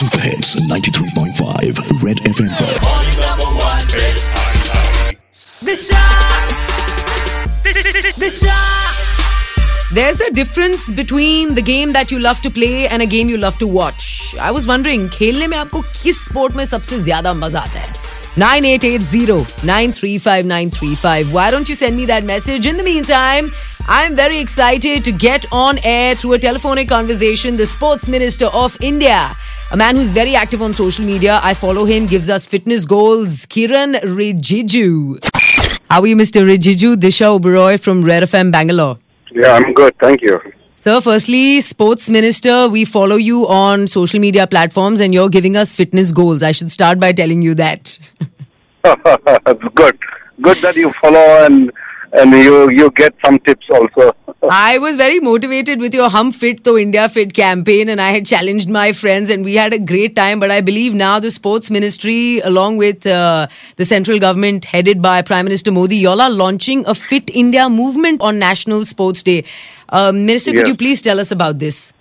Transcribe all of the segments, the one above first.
Super Hits 93.5 Red FM पर There's a difference between the game that you love to play and a game you love to watch. I was wondering, खेलने में आपको किस sport में सबसे ज़्यादा मजा आता है? 9880-935-935. Why don't you send me that message? In the meantime, I'm very excited to get on air through a telephonic conversation the Sports Minister of India, a man who's very active on social media. I follow him, gives us fitness goals, Kiran Rijiju. How are you, Mr. Rijiju? Disha Oberoi from Red FM Bangalore. Yeah, I'm good. Thank you. Sir, firstly, Sports Minister, we follow you on social media platforms and you're giving us fitness goals. I should start by telling you that. Good. Good that you follow and you get some tips also. I was very motivated with your Hum Fit to India Fit campaign and I had challenged my friends and we had a great time. But I believe now the Sports Ministry, along with the central government headed by Prime Minister Modi, you all are launching a Fit India movement on National Sports Day. Minister, Yes. could you please tell us about this?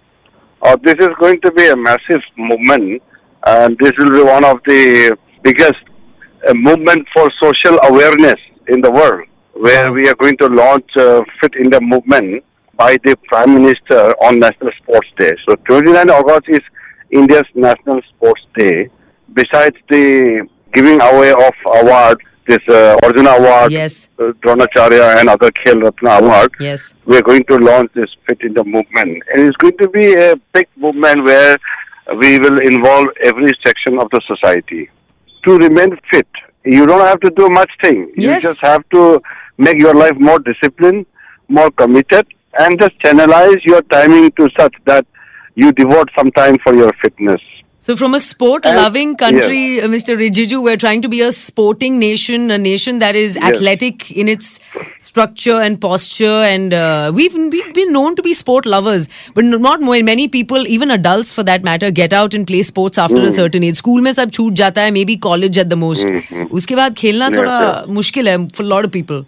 This is going to be a massive movement and this will be one of the biggest movement for social awareness in the world, where we are going to launch Fit India movement by the Prime Minister on National Sports Day. So 29 August is India's National Sports Day. Besides the giving away of awards, this Arjuna Award, Yes. Dronacharya and other Khel Ratna Award, Yes. we are going to launch this Fit India movement. And it's going to be a big movement where we will involve every section of the society. To remain fit, you don't have to do much thing. Yes. You just have to make your life more disciplined, more committed, and just channelize your timing to such that you devote some time for your fitness. So from a sport-loving country, Mr. Rijiju, we're trying to be a sporting nation, a nation that is athletic in its structure and posture, and we've been known to be sport lovers, but not many people, even adults for that matter, get out and play sports after a certain age. School में सब छूट जाता है, maybe college at the most. उसके बाद खेलना थोड़ा मुश्किल है for a lot of people.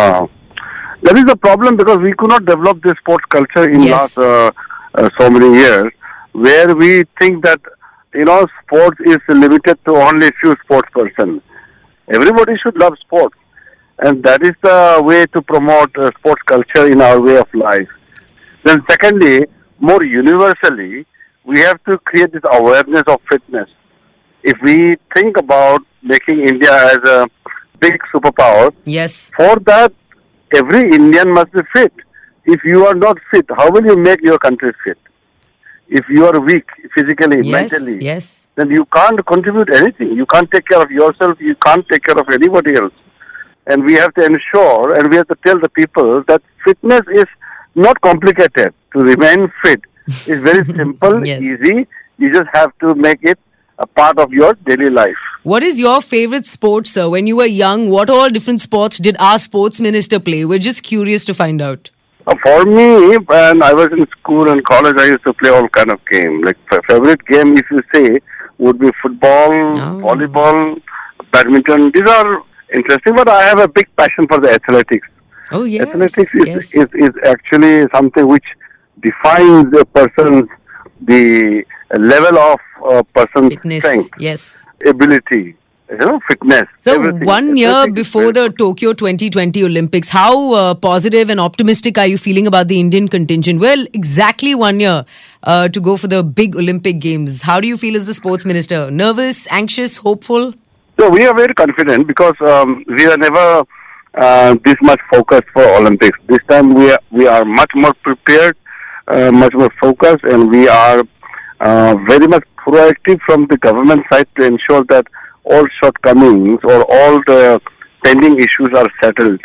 That is the problem because we could not develop this sports culture in last so many years, where we think that sports is limited to only few sports person. Everybody should love sports. And that is the way to promote sports culture in our way of life. Then secondly, more universally, we have to create this awareness of fitness. If we think about making India as a big superpower, Yes. for that, every Indian must be fit. If you are not fit, how will you make your country fit? If you are weak physically, mentally, Yes. then you can't contribute anything. You can't take care of yourself. You can't take care of anybody else. And we have to ensure and we have to tell the people that fitness is not complicated. To remain fit is very simple, Yes. easy. You just have to make it a part of your daily life. What is your favorite sport, sir? When you were young, what all different sports did our sports minister play? We're just curious to find out. For me, when I was in school and college, I used to play all kind of games. Like favorite game, if you say, would be football, volleyball, badminton. These are interesting, but I have a big passion for the athletics. Oh, yes. Athletics is actually something which defines a person's the level of person's Fitness, strength, yes. ability, fitness. So everything. 1 year Athletics before is the Tokyo 2020 Olympics, how positive and optimistic are you feeling about the Indian contingent? Well, exactly 1 year to go for the big Olympic Games. How do you feel as the sports minister? Nervous, anxious, hopeful? So we are very confident because we are never this much focused for Olympics. This time we are much more prepared, much more focused, and we are very much proactive from the government side to ensure that all shortcomings or all the pending issues are settled.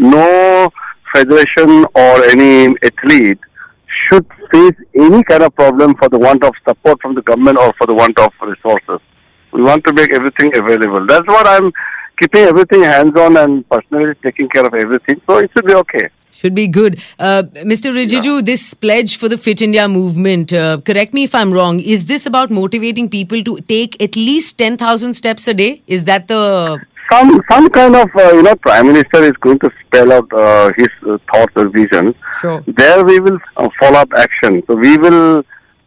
No federation or any athlete should face any kind of problem for the want of support from the government or for the want of resources. We want to make everything available. That's what I'm keeping everything hands-on and personally taking care of everything. So it should be okay. Should be good. Mr. Rijiju, this pledge for the Fit India movement, correct me if I'm wrong, is this about motivating people to take at least 10,000 steps a day? Is that the... Some kind of, Prime Minister is going to spell out his thoughts or visions. Sure. There we will follow up action. So we will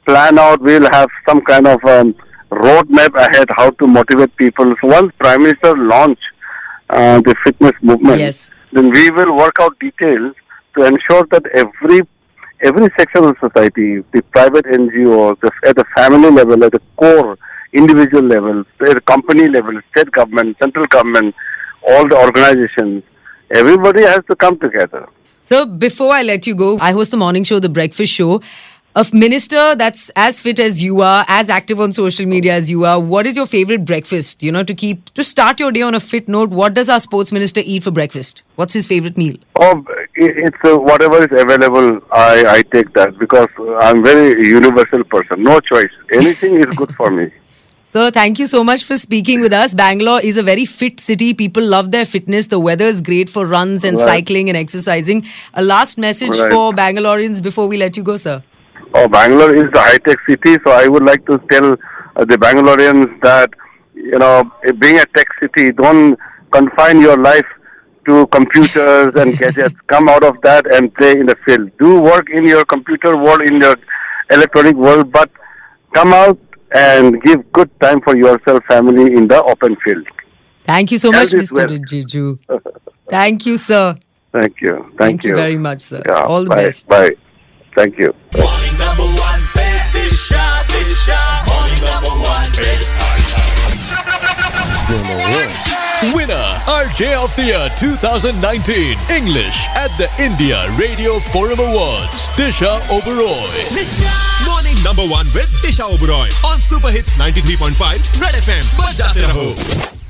plan out. We'll have some kind of roadmap ahead how to motivate people. So once Prime Minister launch the fitness movement, Yes. then we will work out details to ensure that every section of society, the private NGOs, at the family level, at the core individual level, at the company level, state government, central government, all the organizations, everybody has to come together. So before I let you go, I host the morning show, The Breakfast Show. A minister that's as fit as you are, as active on social media as you are, what is your favorite breakfast? To start your day on a fit note, what does our sports minister eat for breakfast? What's his favorite meal? Oh, it's whatever is available, I take that because I'm very universal person. No choice. Anything is good for me. Sir, thank you so much for speaking with us. Bangalore is a very fit city. People love their fitness. The weather is great for runs and cycling and exercising. A last message for Bangaloreans before we let you go, sir. Oh, Bangalore is the high-tech city, so I would like to tell the Bangaloreans that, being a tech city, don't confine your life to computers and gadgets. Come out of that and play in the field. Do work in your computer world, in your electronic world, but come out and give good time for yourself, family in the open field. Thank you so much, Mr. Rijiju. Thank you, sir. Thank you. Thank you very much, sir. Yeah, all the bye, best. Bye. Thank you. Morning number one, Disha. Morning number one, Winner, RJ of the Year 2019, English at the India Radio Forum Awards, Disha Oberoi. Morning number one with Disha Oberoi on Super Hits 93.5 Red FM. Bajate raho.